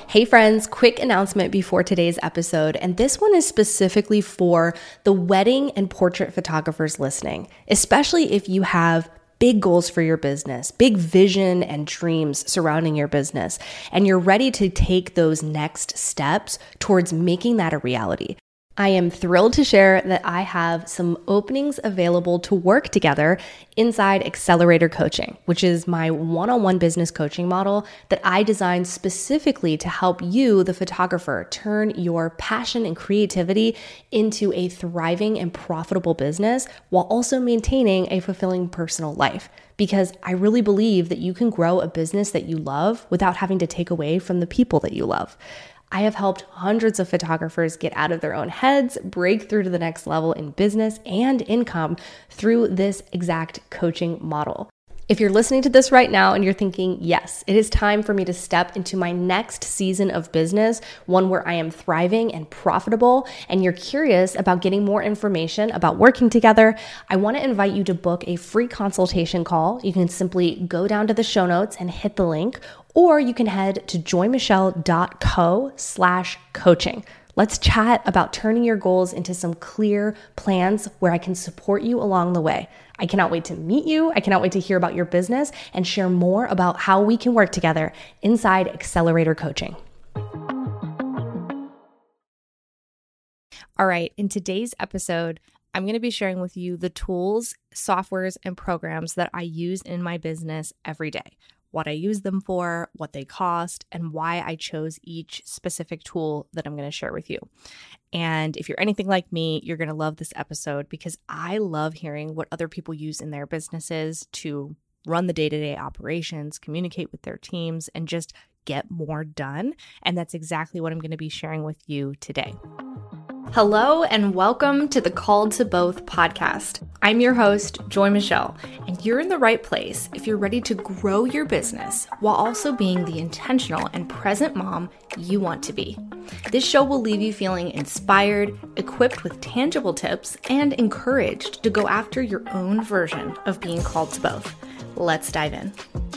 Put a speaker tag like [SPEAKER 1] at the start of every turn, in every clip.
[SPEAKER 1] Hey friends, quick announcement before today's episode, and this one is specifically for the wedding and portrait photographers listening, especially if you have big goals for your business, big vision and dreams surrounding your business, and you're ready to take those next steps towards making that a reality. I am thrilled to share that I have some openings available to work together inside Accelerator Coaching, which is my one-on-one business coaching model that I designed specifically to help you, the photographer, turn your passion and creativity into a thriving and profitable business while also maintaining a fulfilling personal life. Because I really believe that you can grow a business that you love without having to take away from the people that you love. I have helped hundreds of photographers get out of their own heads, break through to the next level in business and income through this exact coaching model. If you're listening to this right now and you're thinking, yes, it is time for me to step into my next season of business, one where I am thriving and profitable, and you're curious about getting more information about working together, I want to invite you to book a free consultation call. You can simply go down to the show notes and hit the link, or you can head to joymichelle.co/coaching. Let's chat about turning your goals into some clear plans where I can support you along the way. I cannot wait to meet you. I cannot wait to hear about your business and share more about how we can work together inside Accelerator Coaching. All right, in today's episode, I'm going to be sharing with you the tools, softwares, and programs that I use in my business every day. What I use them for, what they cost, and why I chose each specific tool that I'm going to share with you. And if you're anything like me, you're going to love this episode because I love hearing what other people use in their businesses to run the day-to-day operations, communicate with their teams, and just get more done. And that's exactly what I'm going to be sharing with you today. Hello and welcome to the Called to Both podcast. I'm your host, Joy Michelle, and you're in the right place if you're ready to grow your business while also being the intentional and present mom you want to be. This show will leave you feeling inspired, equipped with tangible tips, and encouraged to go after your own version of being called to both. Let's dive in.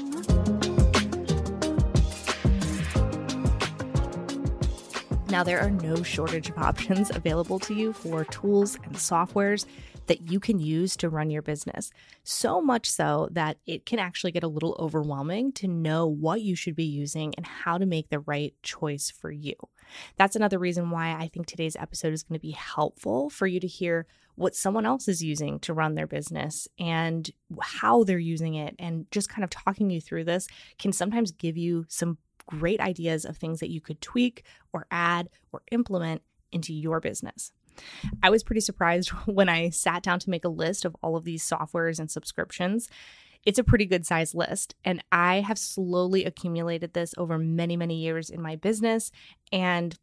[SPEAKER 1] Now, there are no shortage of options available to you for tools and softwares that you can use to run your business. So much so that it can actually get a little overwhelming to know what you should be using and how to make the right choice for you. That's another reason why I think today's episode is going to be helpful for you to hear what someone else is using to run their business and how they're using it. And just kind of talking you through this can sometimes give you some great ideas of things that you could tweak or add or implement into your business. I was pretty surprised when I sat down to make a list of all of these softwares and subscriptions. It's a pretty good size list, and I have slowly accumulated this over many, many years in my business. And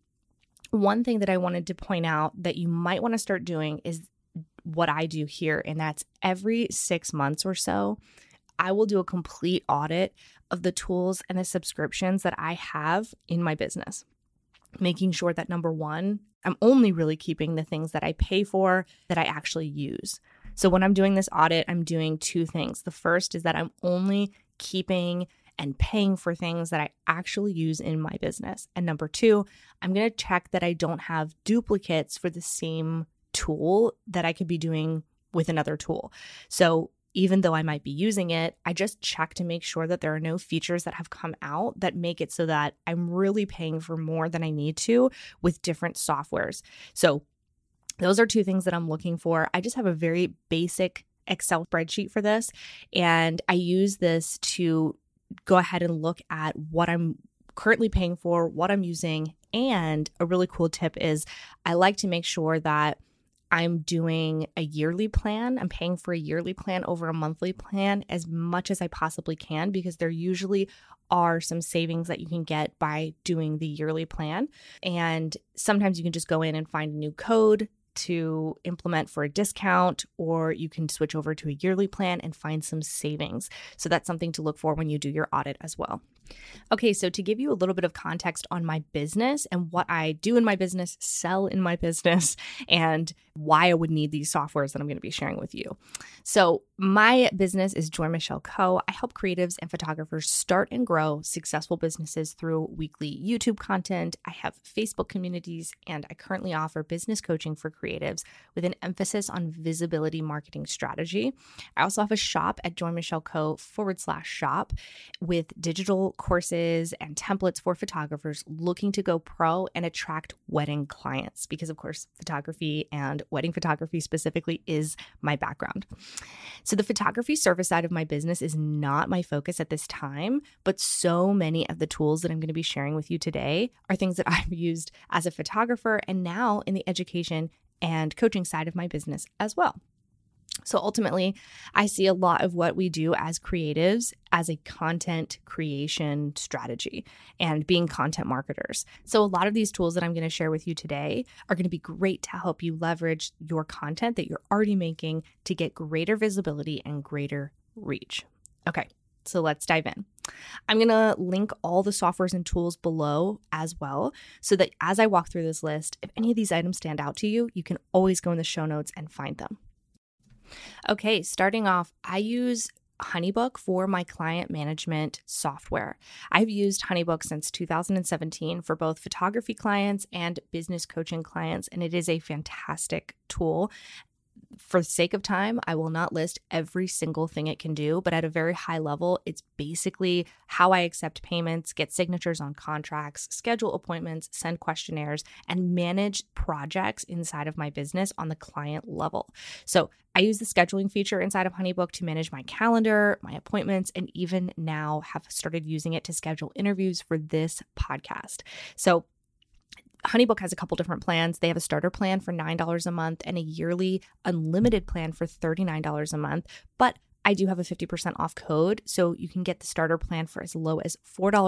[SPEAKER 1] one thing that I wanted to point out that you might want to start doing is what I do here, and that's every 6 months or so, I will do a complete audit of the tools and the subscriptions that I have in my business, making sure that number one, I'm only really keeping the things that I pay for that I actually use. So when I'm doing this audit, I'm doing two things. The first is that I'm only keeping and paying for things that I actually use in my business. And number two, I'm going to check that I don't have duplicates for the same tool that I could be doing with another tool. So even though I might be using it, I just check to make sure that there are no features that have come out that make it so that I'm really paying for more than I need to with different softwares. So those are two things that I'm looking for. I just have a very basic Excel spreadsheet for this, and I use this to go ahead and look at what I'm currently paying for, what I'm using, and a really cool tip is I like to make sure that I'm doing a yearly plan. I'm paying for a yearly plan over a monthly plan as much as I possibly can because there usually are some savings that you can get by doing the yearly plan. And sometimes you can just go in and find a new code to implement for a discount, or you can switch over to a yearly plan and find some savings. So that's something to look for when you do your audit as well. Okay, so to give you a little bit of context on my business and what I do in my business, sell in my business, and why I would need these softwares that I'm going to be sharing with you. So my business is Joy Michelle Co. I help creatives and photographers start and grow successful businesses through weekly YouTube content. I have Facebook communities, and I currently offer business coaching for creatives with an emphasis on visibility marketing strategy. I also have a shop at joymichelleco.com/shop with digital courses and templates for photographers looking to go pro and attract wedding clients, because of course, photography and wedding photography specifically is my background. So the photography service side of my business is not my focus at this time, but so many of the tools that I'm going to be sharing with you today are things that I've used as a photographer and now in the education and coaching side of my business as well. So ultimately, I see a lot of what we do as creatives as a content creation strategy and being content marketers. So a lot of these tools that I'm going to share with you today are going to be great to help you leverage your content that you're already making to get greater visibility and greater reach. Okay, so let's dive in. I'm going to link all the softwares and tools below as well, so that as I walk through this list, if any of these items stand out to you, you can always go in the show notes and find them. Okay, starting off, I use HoneyBook for my client management software. I've used HoneyBook since 2017 for both photography clients and business coaching clients, and it is a fantastic tool. For the sake of time, I will not list every single thing it can do, but at a very high level, it's basically how I accept payments, get signatures on contracts, schedule appointments, send questionnaires, and manage projects inside of my business on the client level. So I use the scheduling feature inside of HoneyBook to manage my calendar, my appointments, and even now have started using it to schedule interviews for this podcast. So HoneyBook has a couple different plans. They have a starter plan for $9 a month and a yearly unlimited plan for $39 a month. But I do have a 50% off code, so you can get the starter plan for as low as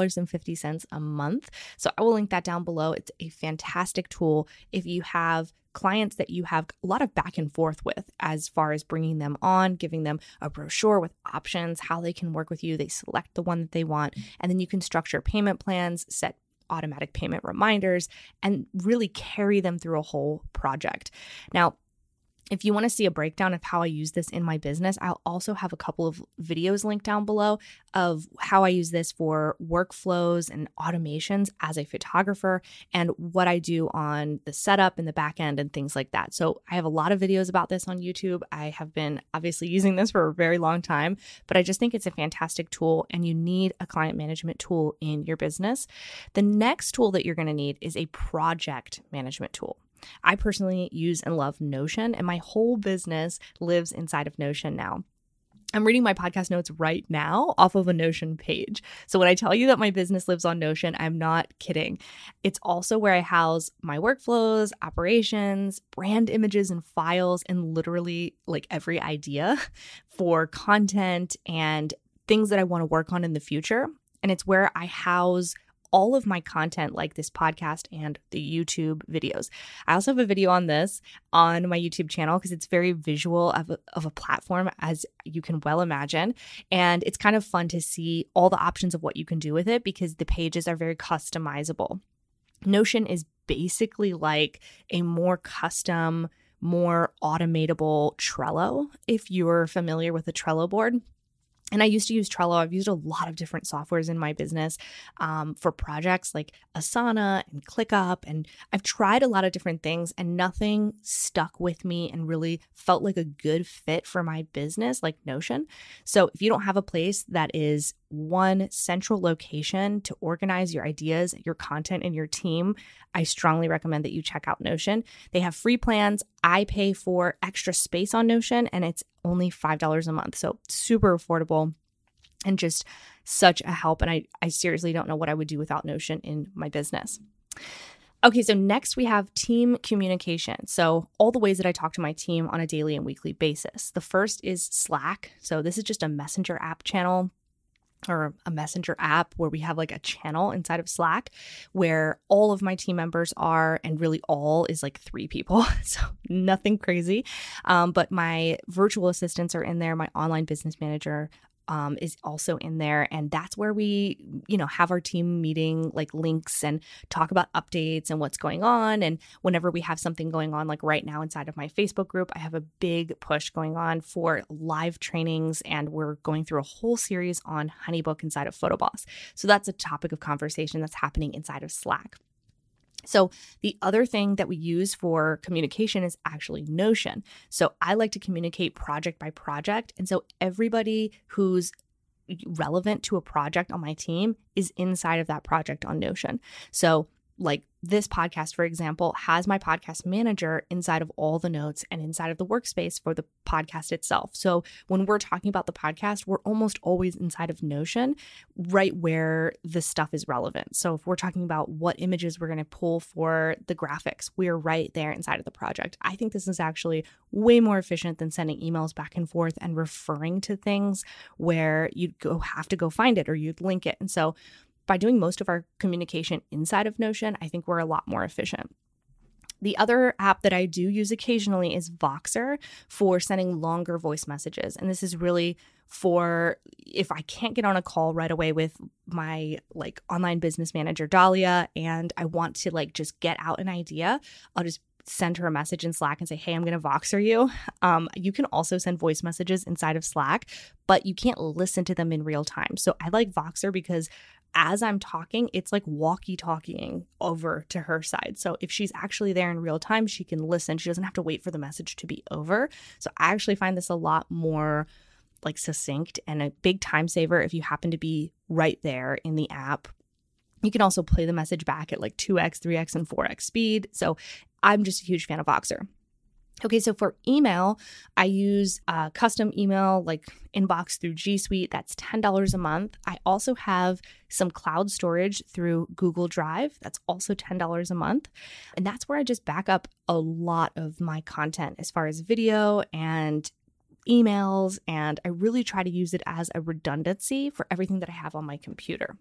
[SPEAKER 1] $4.50 a month. So I will link that down below. It's a fantastic tool if you have clients that you have a lot of back and forth with as far as bringing them on, giving them a brochure with options, how they can work with you. They select the one that they want, and then you can structure payment plans, set automatic payment reminders, and really carry them through a whole project. Now, if you want to see a breakdown of how I use this in my business, I'll also have a couple of videos linked down below of how I use this for workflows and automations as a photographer and what I do on the setup and the back end and things like that. So I have a lot of videos about this on YouTube. I have been obviously using this for a very long time, but I just think it's a fantastic tool and you need a client management tool in your business. The next tool that you're going to need is a project management tool. I personally use and love Notion, and my whole business lives inside of Notion now. I'm reading my podcast notes right now off of a Notion page. So when I tell you that my business lives on Notion, I'm not kidding. It's also where I house my workflows, operations, brand images, and files, and literally like every idea for content and things that I want to work on in the future. And it's where I house all of my content like this podcast and the YouTube videos. I also have a video on this on my YouTube channel because it's very visual of a platform, as you can well imagine. And it's kind of fun to see all the options of what you can do with it because the pages are very customizable. Notion is basically like a more custom, more automatable Trello, if you're familiar with a Trello board. And I used to use Trello. I've used a lot of different softwares in my business for projects like Asana and ClickUp. And I've tried a lot of different things and nothing stuck with me and really felt like a good fit for my business like Notion. So if you don't have a place that is one central location to organize your ideas, your content, and your team, I strongly recommend that you check out Notion. They have free plans. I pay for extra space on Notion and it's only $5 a month. So super affordable and just such a help. And I seriously don't know what I would do without Notion in my business. Okay, so next we have team communication. So all the ways that I talk to my team on a daily and weekly basis. The first is Slack. So this is just a messenger app channel or a messenger app where we have like a channel inside of Slack where all of my team members are, and really all is like 3 people. So nothing crazy. But my virtual assistants are in there, my online business manager, is also in there. And that's where we, have our team meeting, like links and talk about updates and what's going on. And whenever we have something going on, like right now inside of my Facebook group, I have a big push going on for live trainings. And we're going through a whole series on HoneyBook inside of PhotoBoss. So that's a topic of conversation that's happening inside of Slack. So the other thing that we use for communication is actually Notion. So I like to communicate project by project. And so everybody who's relevant to a project on my team is inside of that project on Notion. So like this podcast, for example, has my podcast manager inside of all the notes and inside of the workspace for the podcast itself. So when we're talking about the podcast, we're almost always inside of Notion, right where the stuff is relevant. So if we're talking about what images we're going to pull for the graphics, we're right there inside of the project. I think this is actually way more efficient than sending emails back and forth and referring to things where you'd have to go find it or you'd link it. And so by doing most of our communication inside of Notion, I think we're a lot more efficient. The other app that I do use occasionally is Voxer for sending longer voice messages. And this is really for if I can't get on a call right away with my online business manager, Dahlia, and I want to just get out an idea, I'll just send her a message in Slack and say, hey, I'm going to Voxer you. You can also send voice messages inside of Slack, but you can't listen to them in real time. So I like Voxer because as I'm talking, it's like walkie-talkieing over to her side. So if she's actually there in real time, she can listen. She doesn't have to wait for the message to be over. So I actually find this a lot more succinct and a big time saver if you happen to be right there in the app. You can also play the message back at 2x, 3x, and 4x speed. So I'm just a huge fan of Voxer. Okay, so for email, I use custom email inbox through G Suite. That's $10 a month. I also have some cloud storage through Google Drive. That's also $10 a month. And that's where I just back up a lot of my content as far as video and emails. And I really try to use it as a redundancy for everything that I have on my computer.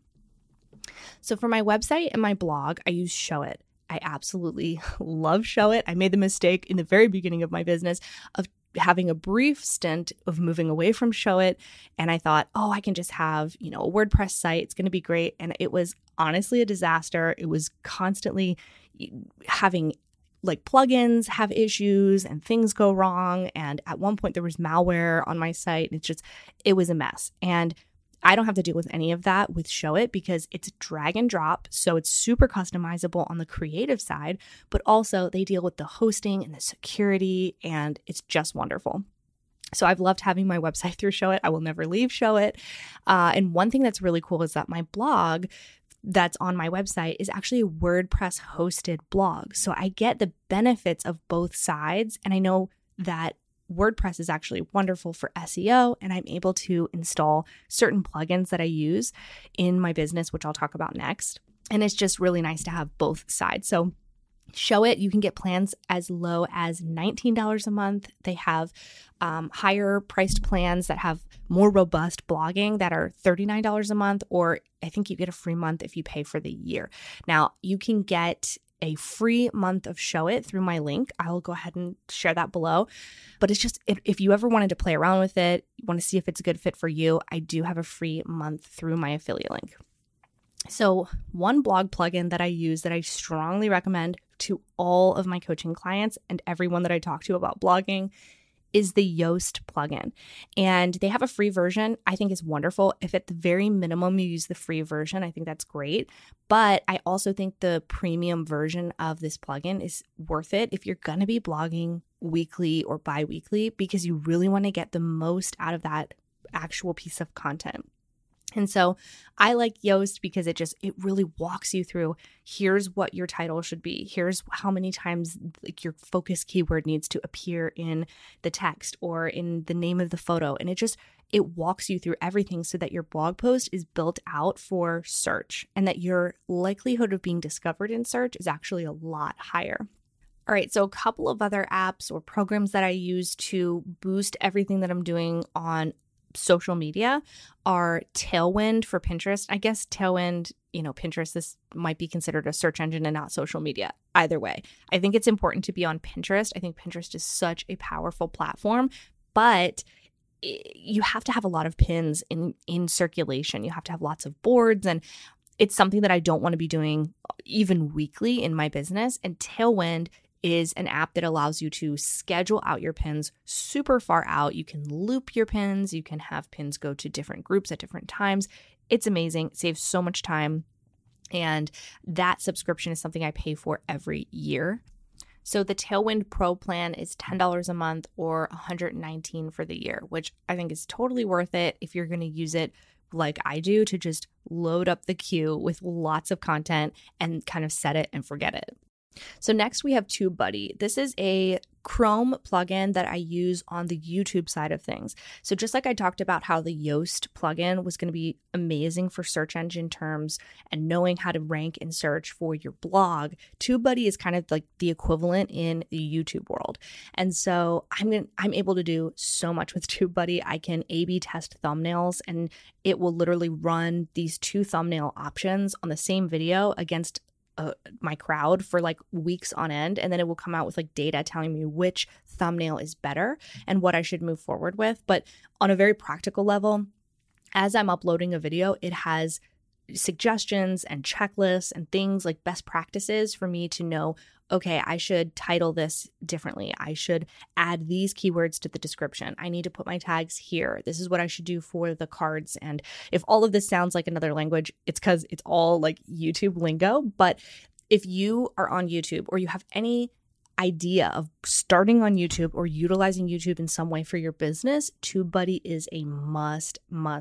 [SPEAKER 1] So for my website and my blog, I use Showit. I absolutely love Showit. I made the mistake in the very beginning of my business of having a brief stint of moving away from Showit. And I thought, I can just have, a WordPress site. It's going to be great. And it was honestly a disaster. It was constantly having plugins have issues and things go wrong. And at one point there was malware on my site. It was a mess. And I don't have to deal with any of that with Showit because it's drag and drop. So it's super customizable on the creative side, but also they deal with the hosting and the security, and it's just wonderful. So I've loved having my website through Showit. I will never leave Showit. And one thing that's really cool is that my blog that's on my website is actually a WordPress hosted blog. So I get the benefits of both sides. And I know that WordPress is actually wonderful for SEO, and I'm able to install certain plugins that I use in my business, which I'll talk about next. And it's just really nice to have both sides. So Showit, you can get plans as low as $19 a month. They have higher priced plans that have more robust blogging that are $39 a month, or I think you get a free month if you pay for the year. Now, you can get a free month of Showit through my link. I'll go ahead and share that below. But it's just, if you ever wanted to play around with it, you want to see if it's a good fit for you, I do have a free month through my affiliate link. So one blog plugin that I use that I strongly recommend to all of my coaching clients and everyone that I talk to about blogging is the Yoast plugin. And they have a free version. I think is wonderful. If at the very minimum you use the free version, I think that's great. But I also think the premium version of this plugin is worth it if you're going to be blogging weekly or bi-weekly, because you really want to get the most out of that actual piece of content. And so I like Yoast because it really walks you through, here's what your title should be. Here's how many times your focus keyword needs to appear in the text or in the name of the photo. And it walks you through everything so that your blog post is built out for search and that your likelihood of being discovered in search is actually a lot higher. All right, so a couple of other apps or programs that I use to boost everything that I'm doing on social media are Tailwind for Pinterest. I guess Tailwind, Pinterest, this might be considered a search engine and not social media. Either way, I think it's important to be on Pinterest. I think Pinterest is such a powerful platform, but you have to have a lot of pins in circulation. You have to have lots of boards, and it's something that I don't want to be doing even weekly in my business. And Tailwind is an app that allows you to schedule out your pins super far out. You can loop your pins. You can have pins go to different groups at different times. It's amazing. It saves so much time. And that subscription is something I pay for every year. So the Tailwind Pro plan is $10 a month or $119 for the year, which I think is totally worth it if you're going to use it like I do to just load up the queue with lots of content and kind of set it and forget it. So next we have TubeBuddy. This is a Chrome plugin that I use on the YouTube side of things. So just like I talked about how the Yoast plugin was going to be amazing for search engine terms and knowing how to rank and search for your blog, TubeBuddy is kind of like the equivalent in the YouTube world. And so I'm able to do so much with TubeBuddy. I can A/B test thumbnails, and it will literally run these two thumbnail options on the same video against my crowd for like weeks on end, and then it will come out with like data telling me which thumbnail is better and what I should move forward with. But on a very practical level, as I'm uploading a video, it has suggestions and checklists and things like best practices for me to know, okay, I should title this differently. I should add these keywords to the description. I need to put my tags here. This is what I should do for the cards. And if all of this sounds like another language, it's because it's all like YouTube lingo. But if you are on YouTube or you have any idea of starting on YouTube or utilizing YouTube in some way for your business, TubeBuddy is a must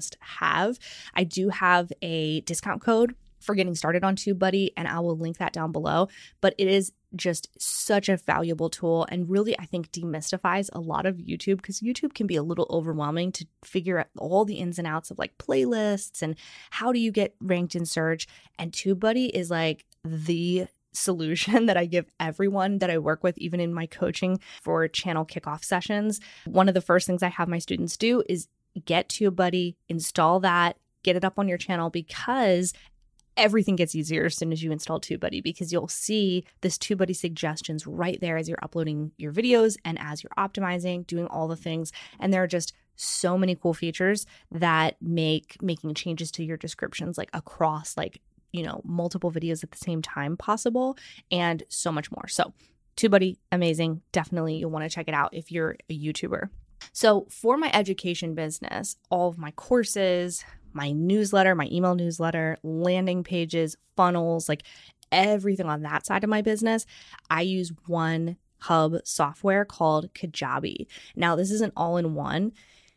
[SPEAKER 1] have. I do have a discount code for getting started on TubeBuddy, and I will link that down below. But it is just such a valuable tool, and really I think demystifies a lot of YouTube, because YouTube can be a little overwhelming to figure out all the ins and outs of like playlists and how do you get ranked in search. And TubeBuddy is like the solution that I give everyone that I work with, even in my coaching for channel kickoff sessions. One of the first things I have my students do is get TubeBuddy, install that, get it up on your channel, because everything gets easier as soon as you install TubeBuddy, because you'll see this TubeBuddy suggestions right there as you're uploading your videos and as you're optimizing, doing all the things. And there are just so many cool features that make making changes to your descriptions like across like, you know, multiple videos at the same time possible, and so much more. So TubeBuddy, amazing. Definitely you'll want to check it out if you're a YouTuber. So for my education business, all of my courses, my newsletter, my email newsletter, landing pages, funnels, like everything on that side of my business, I use one hub software called Kajabi. Now, this is an all-in-one,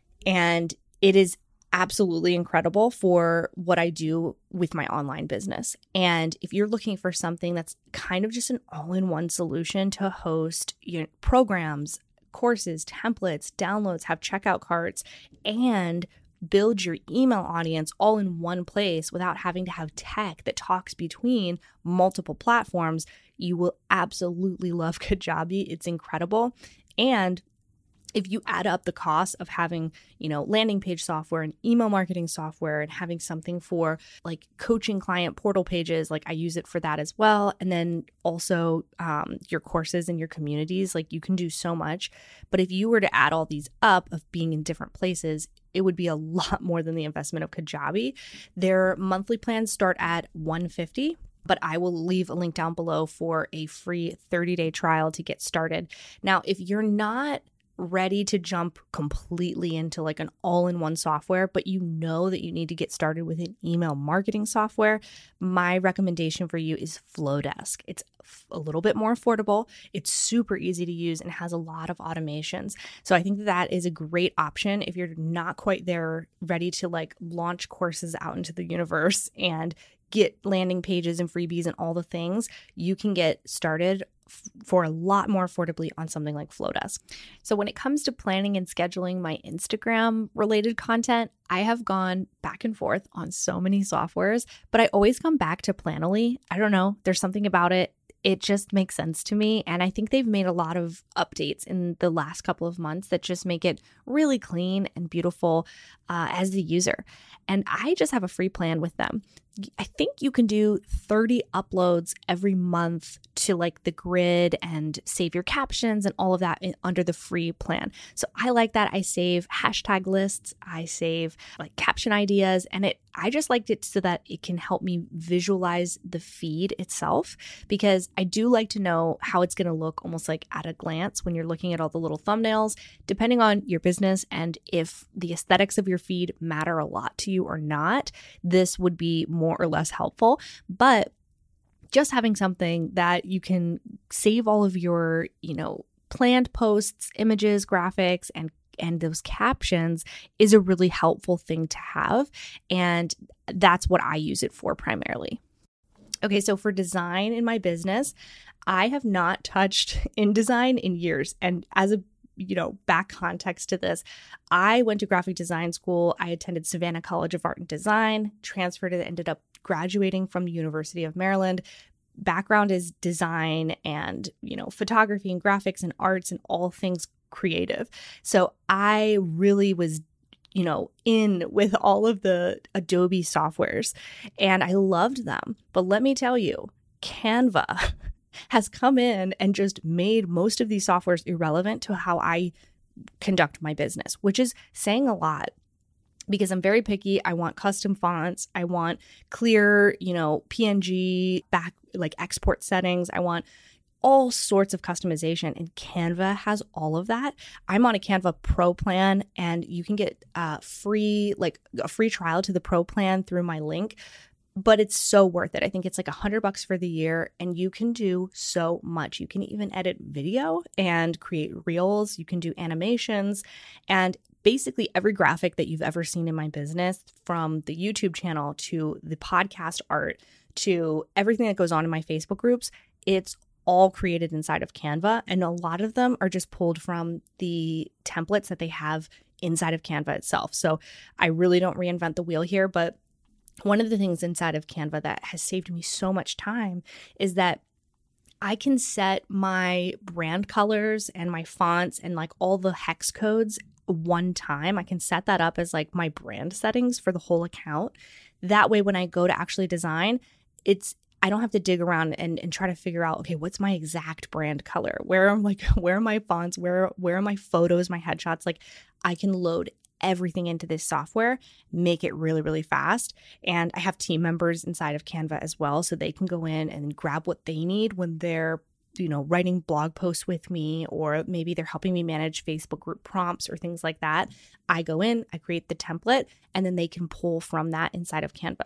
[SPEAKER 1] and it is absolutely incredible for what I do with my online business. And if you're looking for something that's kind of just an all-in-one solution to host your programs, courses, templates, downloads, have checkout carts, and build your email audience all in one place without having to have tech that talks between multiple platforms, you will absolutely love Kajabi. It's incredible. And if you add up the cost of having, you know, landing page software and email marketing software and having something for like coaching client portal pages, like I use it for that as well. And then also your courses and your communities, like you can do so much. But if you were to add all these up of being in different places, it would be a lot more than the investment of Kajabi. Their monthly plans start at $150. But I will leave a link down below for a free 30-day trial to get started. Now, if you're not ready to jump completely into like an all-in-one software, but you know that you need to get started with an email marketing software, my recommendation for you is Flowdesk. It's a little bit more affordable. It's super easy to use and has a lot of automations. So I think that is a great option if you're not quite there, ready to like launch courses out into the universe and get landing pages and freebies and all the things. You can get started for a lot more affordably on something like Flowdesk. So when it comes to planning and scheduling my Instagram related content, I have gone back and forth on so many softwares, but I always come back to Planoly. I don't know, there's something about it. It just makes sense to me. And I think they've made a lot of updates in the last couple of months that just make it really clean and beautiful as the user. And I just have a free plan with them. I think you can do 30 uploads every month to like the grid and save your captions and all of that under the free plan. So I like that. I save hashtag lists, I save like caption ideas, and I just liked it so that it can help me visualize the feed itself, because I do like to know how it's going to look almost like at a glance when you're looking at all the little thumbnails, depending on your business and if the aesthetics of your feed matter a lot to you or not. This would be more or less helpful, but just having something that you can save all of your, planned posts, images, graphics, and those captions is a really helpful thing to have. And that's what I use it for primarily. Okay, so for design in my business, I have not touched InDesign in years. And as a back context to this, I went to graphic design school. I attended Savannah College of Art and Design, transferred and ended up graduating from the University of Maryland. Background is design and, photography and graphics and arts and all things creative. So I really was, in with all of the Adobe softwares, and I loved them. But let me tell you, Canva has come in and just made most of these softwares irrelevant to how I conduct my business, which is saying a lot, because I'm very picky. I want custom fonts. I want clear, PNG like export settings. I want all sorts of customization, and Canva has all of that. I'm on a Canva Pro plan, and you can get a free trial to the Pro plan through my link. But it's so worth it. I think it's like $100 for the year, and you can do so much. You can even edit video and create reels. You can do animations, and basically every graphic that you've ever seen in my business, from the YouTube channel to the podcast art to everything that goes on in my Facebook groups, it's all created inside of Canva. And a lot of them are just pulled from the templates that they have inside of Canva itself. So I really don't reinvent the wheel here, but one of the things inside of Canva that has saved me so much time is that I can set my brand colors and my fonts and like all the hex codes one time. I can set that up as like my brand settings for the whole account. That way, when I go to actually design, I don't have to dig around and try to figure out, okay, what's my exact brand color? Where are my fonts? Where are my photos, my headshots? Like, I can load everything into this software, make it really, really fast. And I have team members inside of Canva as well, so they can go in and grab what they need when they're, writing blog posts with me, or maybe they're helping me manage Facebook group prompts or things like that. I go in, I create the template, and then they can pull from that inside of Canva.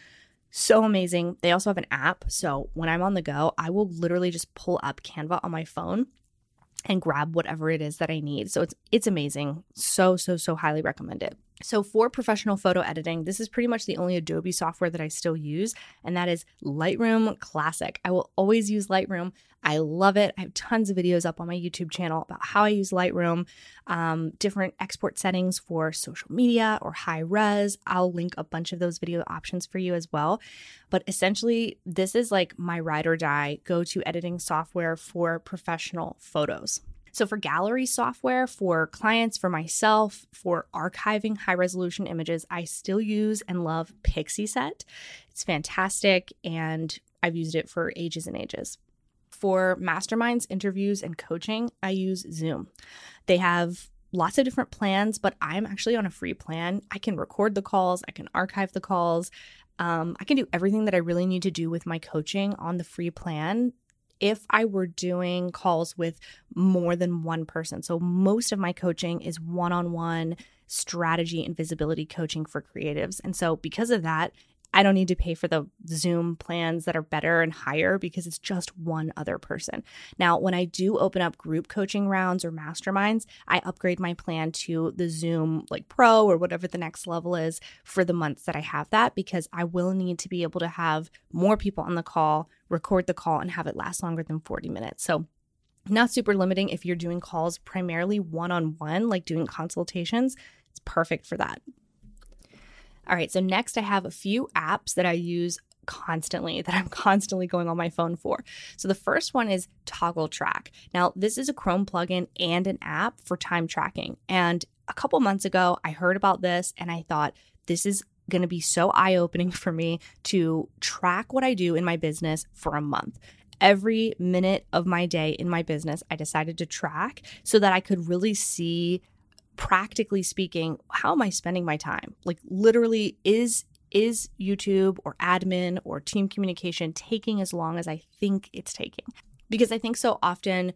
[SPEAKER 1] So amazing. They also have an app. So when I'm on the go, I will literally just pull up Canva on my phone and grab whatever it is that I need. So it's amazing. So highly recommend it. So for professional photo editing, this is pretty much the only Adobe software that I still use, and that is Lightroom Classic. I will always use Lightroom. I love it. I have tons of videos up on my YouTube channel about how I use Lightroom, different export settings for social media or high res. I'll link a bunch of those video options for you as well. But essentially, this is like my ride or die go-to editing software for professional photos. So for gallery software, for clients, for myself, for archiving high resolution images, I still use and love Pixieset. It's fantastic, and I've used it for ages and ages. For masterminds, interviews, and coaching, I use Zoom. They have lots of different plans, but I'm actually on a free plan. I can record the calls, I can archive the calls. I can do everything that I really need to do with my coaching on the free plan if I were doing calls with more than one person. So most of my coaching is one-on-one strategy and visibility coaching for creatives. And so because of that, I don't need to pay for the Zoom plans that are better and higher because it's just one other person. Now, when I do open up group coaching rounds or masterminds, I upgrade my plan to the Zoom like Pro or whatever the next level is for the months that I have that, because I will need to be able to have more people on the call, record the call, and have it last longer than 40 minutes. So not super limiting if you're doing calls primarily one-on-one, like doing consultations. It's perfect for that. All right, so next I have a few apps that I use constantly, that I'm constantly going on my phone for. So the first one is Toggle Track. Now, this is a Chrome plugin and an app for time tracking. And a couple months ago, I heard about this and I thought, this is going to be so eye-opening for me to track what I do in my business for a month. Every minute of my day in my business, I decided to track so that I could really see, practically speaking, how am I spending my time? Like literally, is YouTube or admin or team communication taking as long as I think it's taking? Because I think so often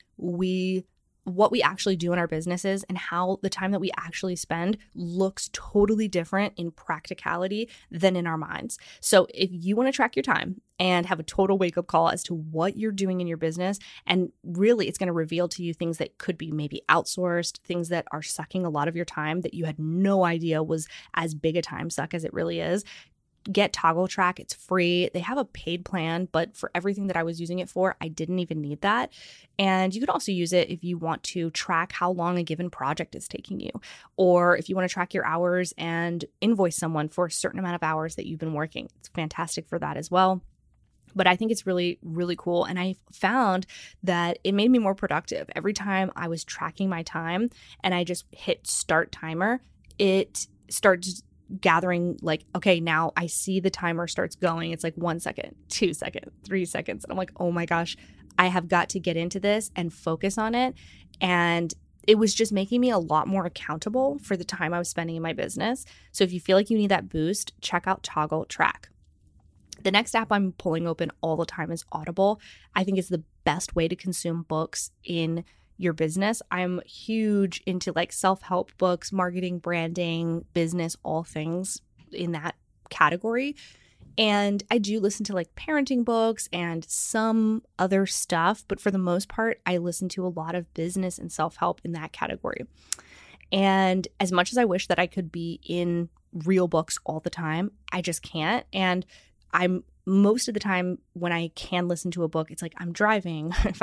[SPEAKER 1] what we actually do in our businesses and how the time that we actually spend looks totally different in practicality than in our minds. So if you want to track your time and have a total wake-up call as to what you're doing in your business, and really it's going to reveal to you things that could be maybe outsourced, things that are sucking a lot of your time that you had no idea was as big a time suck as it really is, get Toggle Track. It's free. They have a paid plan, but for everything that I was using it for, I didn't even need that. And you can also use it if you want to track how long a given project is taking you, or if you want to track your hours and invoice someone for a certain amount of hours that you've been working. It's fantastic for that as well. But I think it's really, really cool. And I found that it made me more productive. Every time I was tracking my time and I just hit start timer, it starts gathering like, okay, now I see the timer starts going. It's like 1 second, 2 seconds, 3 seconds. And I'm like, oh my gosh, I have got to get into this and focus on it. And it was just making me a lot more accountable for the time I was spending in my business. So if you feel like you need that boost, check out Toggle Track. The next app I'm pulling open all the time is Audible. I think it's the best way to consume books in your business. I'm huge into like self-help books, marketing, branding, business, all things in that category. And I do listen to like parenting books and some other stuff, but for the most part, I listen to a lot of business and self-help in that category. And as much as I wish that I could be in real books all the time, I just can't. And I'm most of the time when I can listen to a book, it's like I'm driving. If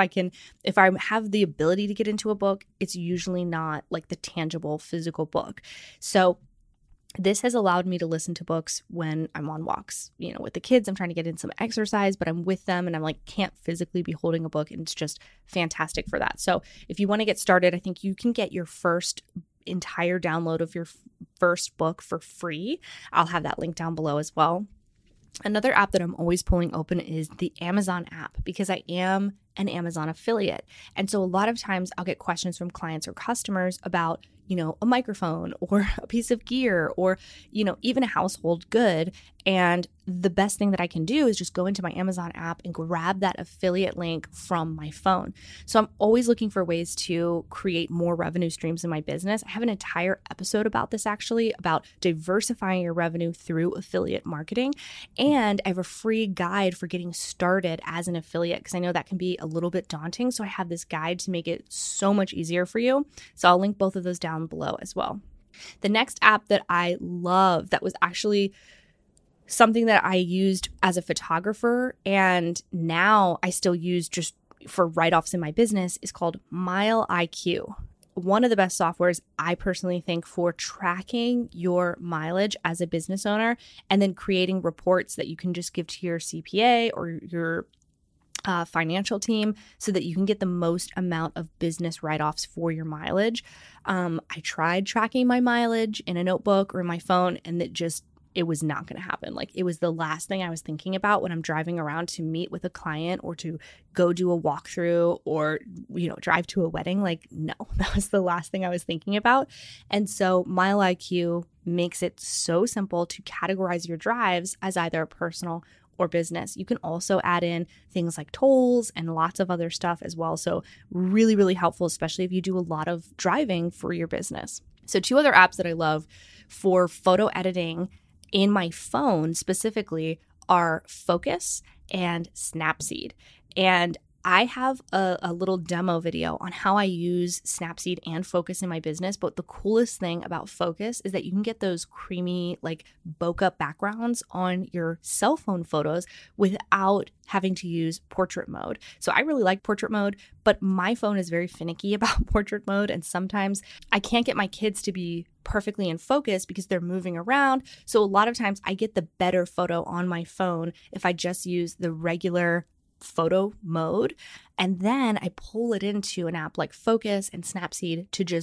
[SPEAKER 1] I have the ability to get into a book, it's usually not like the tangible physical book. So this has allowed me to listen to books when I'm on walks, with the kids. I'm trying to get in some exercise, but I'm with them and I'm like, can't physically be holding a book. And it's just fantastic for that. So if you want to get started, I think you can get your first entire download of your first book for free. I'll have that link down below as well. Another app that I'm always pulling open is the Amazon app because I am an Amazon affiliate. And so a lot of times I'll get questions from clients or customers about, a microphone or a piece of gear or, even a household good. And the best thing that I can do is just go into my Amazon app and grab that affiliate link from my phone. So I'm always looking for ways to create more revenue streams in my business. I have an entire episode about this actually, about diversifying your revenue through affiliate marketing. And I have a free guide for getting started as an affiliate because I know that can be a little bit daunting. So I have this guide to make it so much easier for you. So I'll link both of those down below as well. The next app that I love that was actually something that I used as a photographer and now I still use just for write-offs in my business is called Mile IQ. One of the best softwares I personally think for tracking your mileage as a business owner and then creating reports that you can just give to your CPA or your financial team so that you can get the most amount of business write-offs for your mileage. I tried tracking my mileage in a notebook or in my phone and it was not going to happen. Like it was the last thing I was thinking about when I'm driving around to meet with a client or to go do a walkthrough or, drive to a wedding. Like, no, that was the last thing I was thinking about. And so Mile IQ makes it so simple to categorize your drives as either personal or business. You can also add in things like tolls and lots of other stuff as well. So really, really helpful, especially if you do a lot of driving for your business. So 2 other apps that I love for photo editing in my phone specifically are Focus and Snapseed. And I have a little demo video on how I use Snapseed and Focus in my business. But the coolest thing about Focus is that you can get those creamy, like bokeh backgrounds on your cell phone photos without having to use portrait mode. So I really like portrait mode, but my phone is very finicky about portrait mode. And sometimes I can't get my kids to be perfectly in focus because they're moving around. So a lot of times I get the better photo on my phone if I just use the regular photo mode. And then I pull it into an app like Focus and Snapseed to just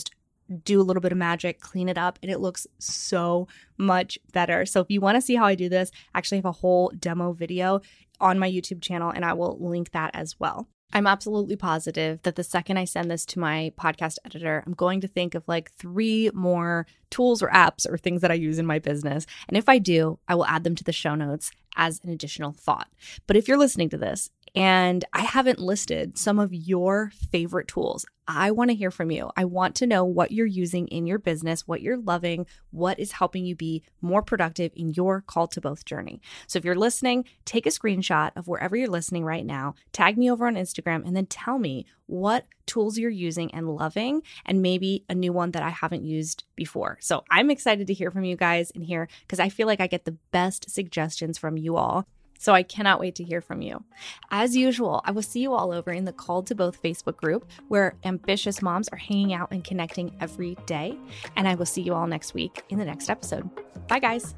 [SPEAKER 1] do a little bit of magic, clean it up, and it looks so much better. So if you want to see how I do this, I actually have a whole demo video on my YouTube channel, and I will link that as well. I'm absolutely positive that the second I send this to my podcast editor, I'm going to think of like 3 more tools or apps or things that I use in my business. And if I do, I will add them to the show notes as an additional thought. But if you're listening to this and I haven't listed some of your favorite tools, I want to hear from you. I want to know what you're using in your business, what you're loving, what is helping you be more productive in your Call to Both journey. So if you're listening, take a screenshot of wherever you're listening right now, tag me over on Instagram, and then tell me what tools you're using and loving, and maybe a new one that I haven't used before. So I'm excited to hear from you guys in here because I feel like I get the best suggestions from you all. So I cannot wait to hear from you. As usual, I will see you all over in the Call to Both Facebook group where ambitious moms are hanging out and connecting every day. And I will see you all next week in the next episode. Bye, guys.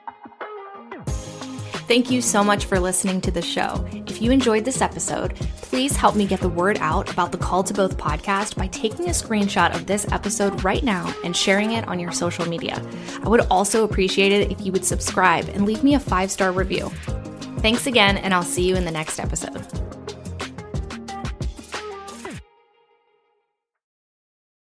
[SPEAKER 1] Thank you so much for listening to the show. If you enjoyed this episode, please help me get the word out about the Call to Both podcast by taking a screenshot of this episode right now and sharing it on your social media. I would also appreciate it if you would subscribe and leave me a 5-star review. Thanks again, and I'll see you in the next episode.